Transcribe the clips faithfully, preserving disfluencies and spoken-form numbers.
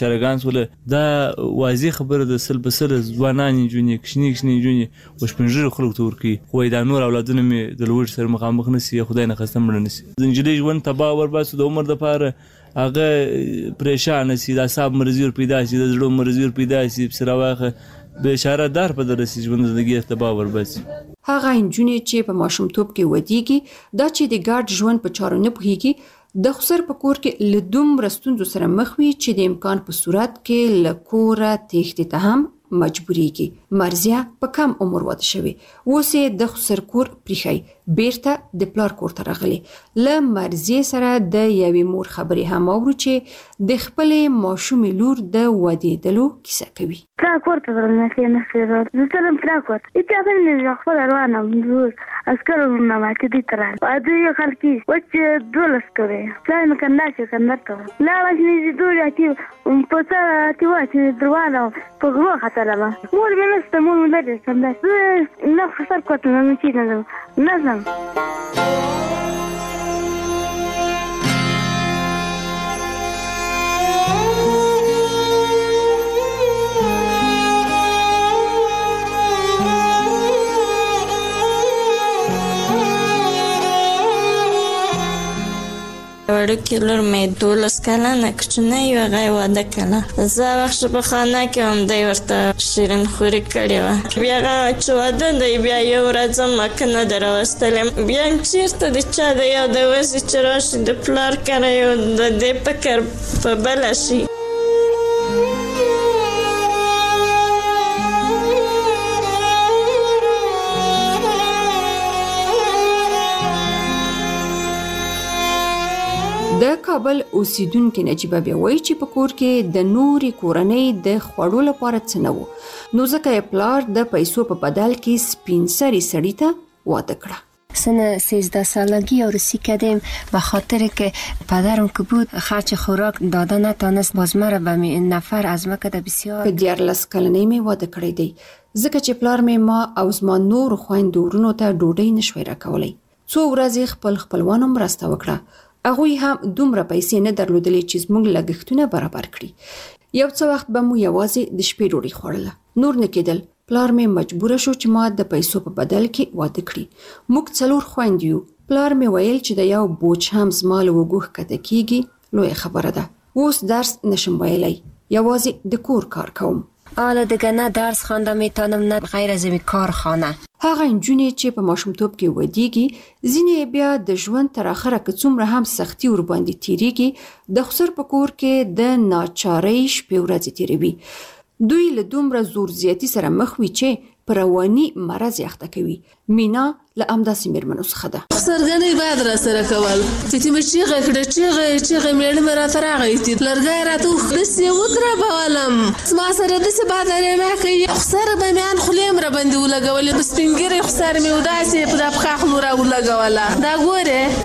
چرګان سول دا واضح خبره د سل بسل ځوانان نجونې کشنی کشنی نجونې وشپنځر خلک تور کی خو دا نور اولادونه می د لوړ سره مخامخ نسی خدای نه خستم مړ نسی زنجلې ژوند تبا ور باسو د عمر د پاره هغه پریشان سي د اعصاب مرزي پیدا سي د زړه مرزي پیدا سي سره واخه به اشاره دار په درسي ژوند زندگی تبا ور باسي هغه انجونې چې په ماشومتوب کې ودیږي دا چې د ګډ ژوند په چارو نه پوهیږي د خسر په کور کې له دومره ستونزو سره مخ وي چې د امکان په صورت کې له کوره تېښتې ته هم مجبورېږي مرزیه په کم عمر واده شوې اوس یې د خسر کور پریښی بیرته د پلار کور ته راغلی له مرزیې سره د یوې مور خبرې هم اورو چې د خپلې ماشومې لور د ودېدلو کیسه کوي پلار کور ته ورغلم زه تلم پلار کور ته هېچا هم نه خپله روانه وم زه عسکرو وروڼه ماتې دوی ته راغلم واده یې خلک وچ دولس کړی پلار مې کندهار چې کندهار ته وم لاړه چې مې دوی اتي په سر اتي وه چې روانه وم په غرو ختلمه مور مې نشته مور مې لرې کندهار زه نه خسر کور ته نه چې نه ځم نه ځم وړوکې لور مې دولس کلنه کوچنۍ وه هغه یې واده کړه زه وخت په خانه کې وم دی ورته شیرین خوري کړې وه بیا هغه چې واده دی بیا یو ورځ مکه نه ده راوستلې بیا هم چېرته د چا د یو د وسې چې راشي د پلار کره یو د دې فکر په بله شي د کابل اوسیدونکو نجیبه بیا وایي چې په کور کې د نورې کورنۍ د خوړو لپاره څه نه و نو ځکه یې پلار د پیسو په بدل کې سپین سري سړي ته واده کړه سن سیزده سالگی عروسی کردیم به خاطر که پدرم که بود خرچ خوراک داده نتانست باز مرا به نفر از ما کده بسیار په دیارلس کلنۍ مې واده کړی دی ځکه چې پلار مې ما او زما نورو خویندو ورونو ته ډوډۍ نشوی راکولی څو ورځې خپل خپلوانو مرسته وکړه هغوی هم دومره پیسې نه درلودلې چې زموږ لګښتونه برابر کړي یو څه وخت به مو یوازې د شپې ډوډۍ خوړله نور نه کېدل پلار مې مجبوره شو چې ما د پیسو په بدل کې واده کړي موږ څلور خویندې یو پلار مې ویل چې د یو بوج هم زما له اوږو ښکته کېږي لویه خبره ده اوس درس نشم ویلی یوازې د کور کار کوم حالا دیگه نه درس خوانده میتونم نه غیر از این کارخانه هغه نجونې چې په ماشومتوب کې ودیږي ځینې بیا د ژوند تر اخره که څومره هم سختي ورباندې تیریږي د خسر په کور کې د ناچارۍ شپې ورځې تیروي دوی له دومره زور زیاتي سره مخ وي چې په رواني مرض یې اخته کوي مینا له همداسې مېرمنو څخه ده خسرګنۍ باید راسره کول چې مې چیغه کړه چیغه چیغه مېړه مې راته راغی لرګی راته داسې یې ودربولم زما سره داسې بادرې کوي خسر به مې ان خولې م راباندې ولګولې په سپین ږیرې خسر مې وداسې په دا پښه خولو راولګوله دا ګورې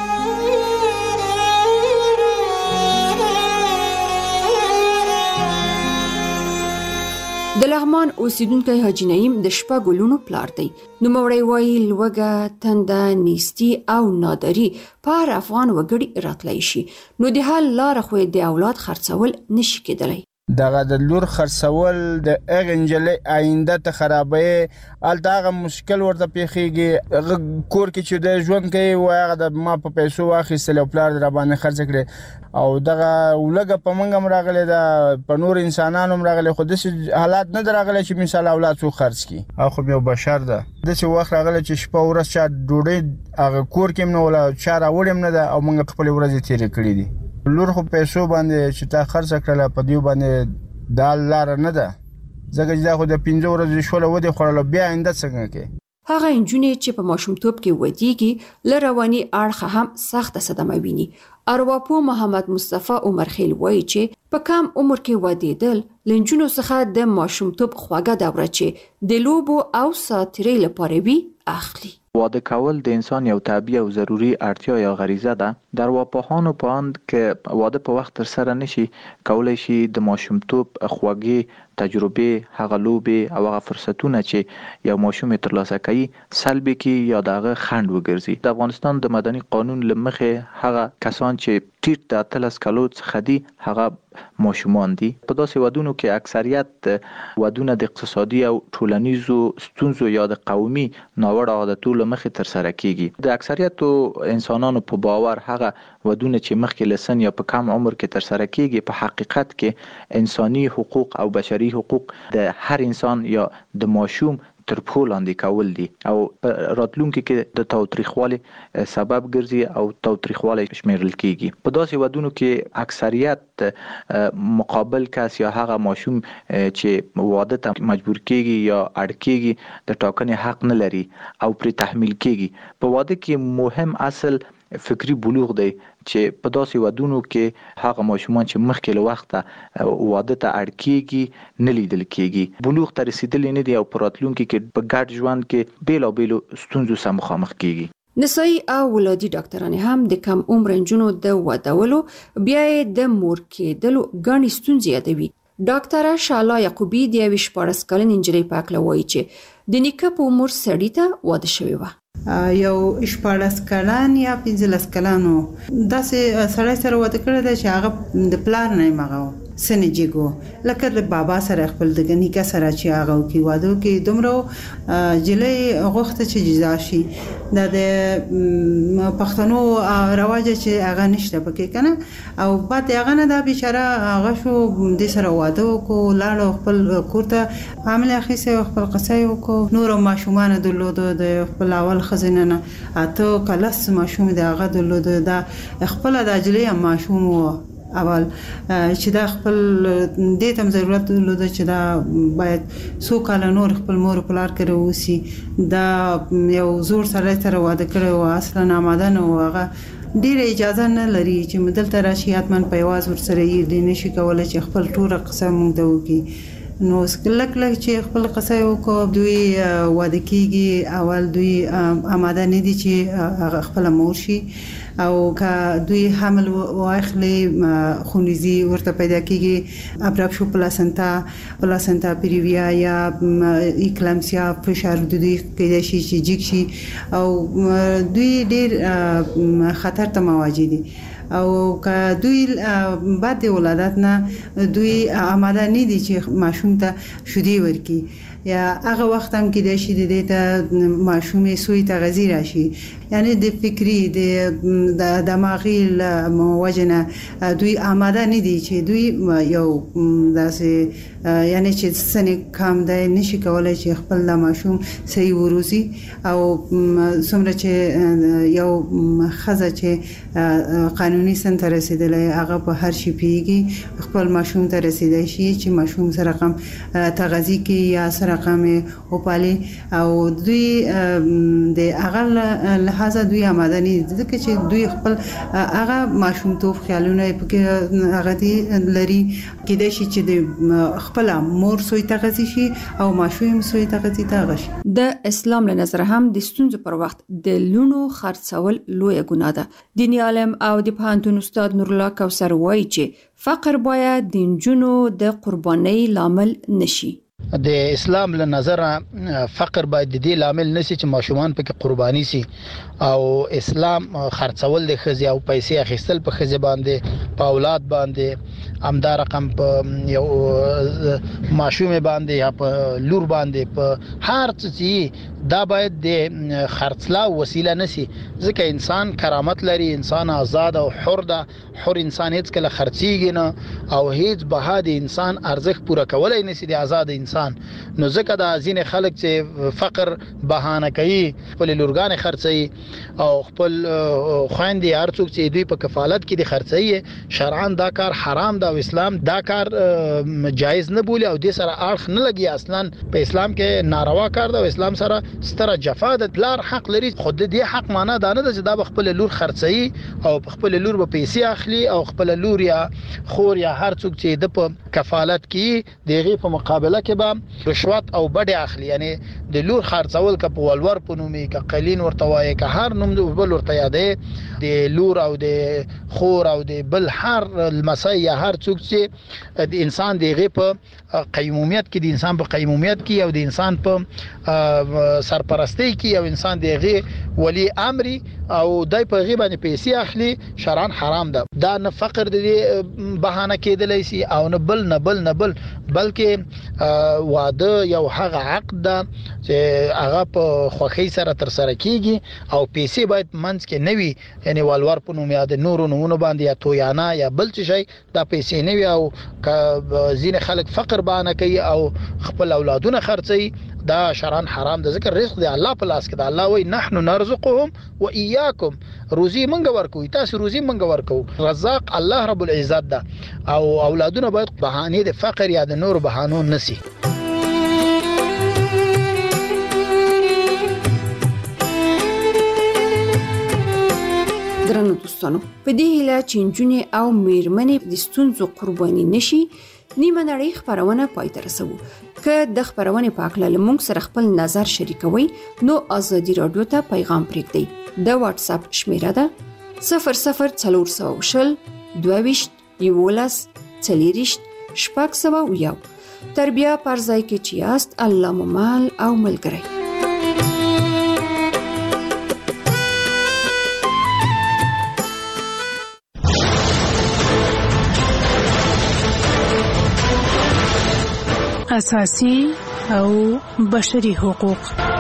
د لغمان اوسیدونکی حاجي نعیم د شپږو لوڼو پلار دی نوموړی وایي لوږه تنده نیستي او ناداري په هر افغان وګړي راتلی شي نو د حل لاره خو د اولاد خرڅول نشي کېدلی دغه د لور خرڅول د هغې نجلۍ آینده ته خرابوي هلته هغه مشکل ورته پیښیږي هغه کور کې چې د ژوند کوي وایي هغه د ما په پیسو واخیستل او پلار د راباندې خرڅ کړې او دغه لږه په موږ هم راغلی ده په نور انسانانو هم راغلی خو داسې حالات نه ده راغلی چې مثال اولاد څوک خرڅ کړي او خو یو بشر ده داسې وخت راغلی چې شپه ورځ چا ډوډۍ هغه کور کې هم نه وله چا راوړې هم نه ده او موږ خپلې ورځې تېرې کړي دي لور خو پیسو باندې چې تا خرڅه کړله په دیو باندې دا لاره نه ده ځکه چې دا خو د پنځه ورځې شوله ودې خوړله بیا آینده څنګه کې هغه نجونې چې په ماشومتوب کې ودیږي له رواني اړخه هم سخته صدمه ویني ارواپوه محمد مصطفی عمرخیل وایي چې په کم عمر کې ودېدل له نجونو څخه د ماشومتوب خوږه دوره چې د لوبو او ساتیرۍ لپاره وي اخلي واده کول د انسان یو طبیعي او ضروری اړتیا یا غریزه ده در ارواپوهانو په اند که واده په وخت تر سره نشي کولای شي د ماشومتوب خوږې تجربه، هغه لوبې او هغه فرصتونه چې یو ماشوم ترلاسه کوي سلبي کی یا دغه خند وګرځي. د افغانستان د مدني قانون لمخه هغه کسان چې ټیټ د اتلس کلو څخه دي هغه ماشومان دي. په داسې ودونو کې اکثریت ودونه د اقتصادي او ټولنیزو ستونزو یا د قومي ناوړه عادتو لمخه تر سره کیږي. د اکثریت انسانانو په باور هغه ودونه چې مخکې لسن یا په کم عمر کې تر سره کیږي په حقیقت کې انساني حقوق او بشري حقوق د هر انسان یا د ماشوم تر پښو لاندې کول دي او راتلونکي کې د تاوتریخوالي سبب ګرځي او تاوتریخوالي شمیرل کیږي. په داسې ودونو کې اکثریت مقابل کس یا هغه ماشوم چې واده ته مجبور کیږي یا اړ کیږي د ټاکنې حق نه لري او پر تحمیل کیږي. په واده کې مهم اصل فکری بلوغ دی چې په داسې ودونو کې هغه ماشومان چې مخکې له وخته واده ته اړ کیږي نه لیدل کیږي. بلوغ ته رسیدلی نه دي او په راتلونکي کې په ګډ ژوند کې بیلابیلو ستونزو سره مخامخ کیږي. نسایي او ولادي ډاکټرانې هم د کم عمر نجونو د ودولو بیا د مور کېدلو غني ستونزې یادوي. ډاکټره شالا یعقوبی د یوې شپاړس کلنې نجلۍ په اړه وایي چې د نیکه په عمر سړی ته واده شوی و. یو شپاړس کلن یا پنځلس کلنو داسې سړی سره واده کړی دی چې هغه د پلار نه مغو سنجیګو لکه د بابا سره خپل د نیکه سره چې هغه کې واده کې دومره جلې غوښته چې جزا شي. دا د پښتنو رواج چې هغه نشته پکې کنه او بعد هغه نه دا بیچاره هغه شو د سره واده وکړو لاړ خپل کوړه عامل اخیسه خپل قصې وکړو. نور ماشومان درلود د خپل اول خزینه نه اته کلاس ماشوم د هغه درلود دا خپل د اجلې ماشوم و اول چې دا خپل دې تم ضرورت درلود چې دا باید سو کال نور خپل مور پلار کړو وسی. دا یو زور سره سره واده کړو اصلا آماده نه وغه ډیر اجازه نه لري چې مدل تر راشياتمن په واز ور سره یې د نشي کولای چې خپل ټوره قسم مونږ دوی نو سکلک لک چې خپل قصې وکړو دوی واده کیږي اول دوی آماده نه دي چې خپل مور شي او که دوی حمل واخلي خونریزي ورته پیدا کیږي ابراب شو پلاسنتا پلاسنتا پیریویا یا اکلامسیا فشار د دوی کېدای شي چې جګ شي او دوی ډیر خطر ته مواجه دي او که دوی بعد ولادت نه دوی آماده نه دي چې ماشوم ته شودي ورکي یا هغه وخت هم کې د شي د ته ماشومې سوی تغذیه راشي یعنی د فکری د دماغي موجنه دوی آماده نه دي چې دوی یو داسې یعنی چې سنې کام دی نشي کولای چې خپل د ماشوم صحیح وروزي او څومره چې یو خزه چې قانوني سن ته رسیدلې هغه په هر شي پیږي خپل ماشوم ته رسیدای شي چې ماشوم سره کم تغذیه کې یا سره کم او پالي او دوی د هغه لحاظه دوی آماده نه دي چې دوی خپل هغه ماشوم توف خیالونه پکې هغه دي لري کېدای شي چې د خپل مور سوی تغذیه شي او ماشوم سوی تغذیه تغذیه شي. د اسلام له نظر هم د ستونزو پر وخت د لونو خرڅول لوی ګناه ده. دیني عالم او د پوهنتون استاد نور الله کوثر وایي چې فقر باید د نجونو د قربانۍ لامل نشي. د اسلام له نظر فقر باید د دې لامل نشي چې ماشومان پکې قرباني سي او اسلام خرڅول د خزي او پیسې اخیستل په خزي باندې په اولاد باندې همدا رقم په یو ماشومه باندې یا په لور باندې په هر څه دا باید د خرڅلا وسیله نشي ځکه انسان کرامت لري انسان آزاد او حر ده حر انسان هیڅ کله خرڅيږي نه او هیڅ بها د انسان ارزښت پوره کولای نشي د آزاد انسان نو ځکه د ازین خلک چې فقر بهانه کوي خپل لورګان خرڅي او خپل خويندې ارڅوک چې دوی په کفالت کې د خرڅي شرعاً دا کار حرام ده او اسلام دا کار جایز نه بولي او د سره اړخ نه لګي اصلا په اسلام کې ناروا کار ده او اسلام سره ستره جفا د بلار حق لري خود دې حق معنا دا نه ده چې دا خپل لور خرڅي او خپل لور په پیسې اخلي او خپل لور یا خور یا هر څوک چې د په کفالت کې دغه په مقابله کې به رشوت او بډې اخلي، یعنی د لور خرڅول ک په ولور په نومي ک قلین ورته وایي ک هر نوم د بل ورته یادې د لور او د خور او د بل هر المسای یا هر څوک چې د انسان دغه په قیمومیت کې د انسان په قیمومیت کې او د انسان په سرپرستی کې او انسان دغه ولی امر او دای په غیبه نه پیسې اخلي شرعاً حرام ده. دا نه فقر د بهانه کېدلی سي او نه بل نه بل نه بل بلکې واده یو هغه عقد ده چې هغه په خوخي سره تر سره کیږي او پیسې باید منځ کې نه وي، یعنی والور په نوم یا د نورو نمونه باندې یا تویانا یا بل څه شي دا پیسې نه وي او ځینې خلک فقر بهانه کوي او خپل اولادونه خرڅي. دا شرعاً حرام ده، ځکه رزق دی الله په لاس کې ده. الله وایي نحن نرزقهم و اياكم، روزي منګ ورکوي تاسو روزي منګ ورکو. رزاق الله رب العزت ده او اولادونه باید بهانه د فقر یا د نور بهانو نسی. درنو دوستانو، په دې هیله چې نجونې او میرمنې د ستونزو قرباني نشي، نیمه نړۍ خبرونه پای ته رسوو. که د خبرونې په اړه لمونږ سره خپل نظر شریکوي نو ازادي رادیو ته پیغام پرېږدئ. د واتس اپ شمیره ده صفر صفر څلور سوه او شل دوه ویشت یولس څلېرویشت شپږ سوه او یو. تر بیا پر ځای کې چې یاست الله مو مل او ملګری. اساسي او بشري حقوق.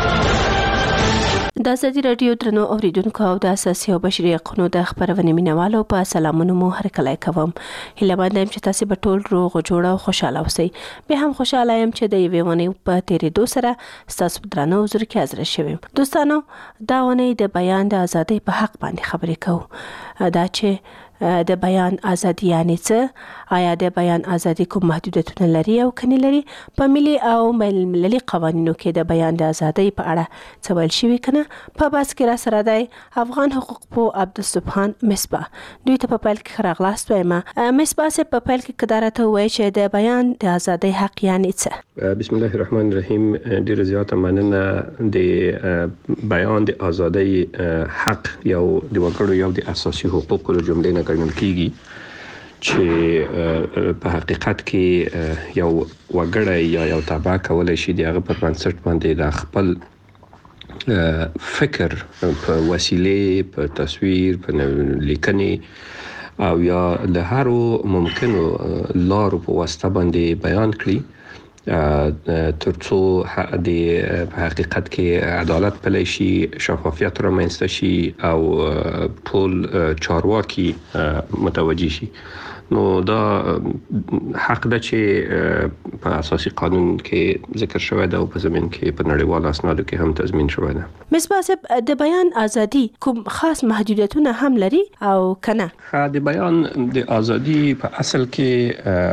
د ازادي رادیو درنو اوریدونکو او د اساسي او بشري حقوقو د خبرونې مینوالو په سلامونو مو هرکلی کوم. هیله مند یم چې تاسو به ټول روغ جوړ او خوشاله اوسئ. به هم خوشاله یم چې د یوې ونې په تیرېدو سره ستاسو درنو حضور کې حاضر شوم. دوستانو، دا ونې د بیان د ازادۍ په حق باندې خبرې کوو. دا چې د بیان ازادي یعنی څه؟ آیا د بیان ازادي کوم محدودیتونه لري او کني لري؟ په ملي او بین المللي قوانینو کې د بیان د ازادۍ په اړه څه ویل شوي کنه؟ په بحث کې را سره دی افغان حقوق پوه عبدالسبحان مصباح. دوی ته په پیل کې ښه راغلاست وایم. مصباح صاحب، په پیل کې که راته ووایي چې د بیان د ازادۍ حق یعنی څه؟ بسم الله الرحمن الرحیم. ډېره زیاته مننه. د بیان د ازادۍ حق یو د وګړو یو د اساسي حقوقو له جملې نه ګڼل کیږي چې په حقیقت کې یو وګړی یا یو تابع کولای شي د هغه په بنسټ باندې د خپل فکر په وسیله، په تصویر، په لیکنې او یا له هرو ممکنو لارو په واسطه باندې بیان کړي ترڅو د په حقیقت کې عدالت پلی شي، شفافیت رامنځته شي او ټول چارواکي متوجه شي. نو دا حق ده چې په اساسي قانون کې ذکر شوی ده او په زمين کې په نړیوالو اسنادو کې هم تضمین شوی ده. مصباح صاحب، د بیان ازادي کوم خاص محدودیتونه هم لري او کنه؟ د بیان د ازادي په اصل کې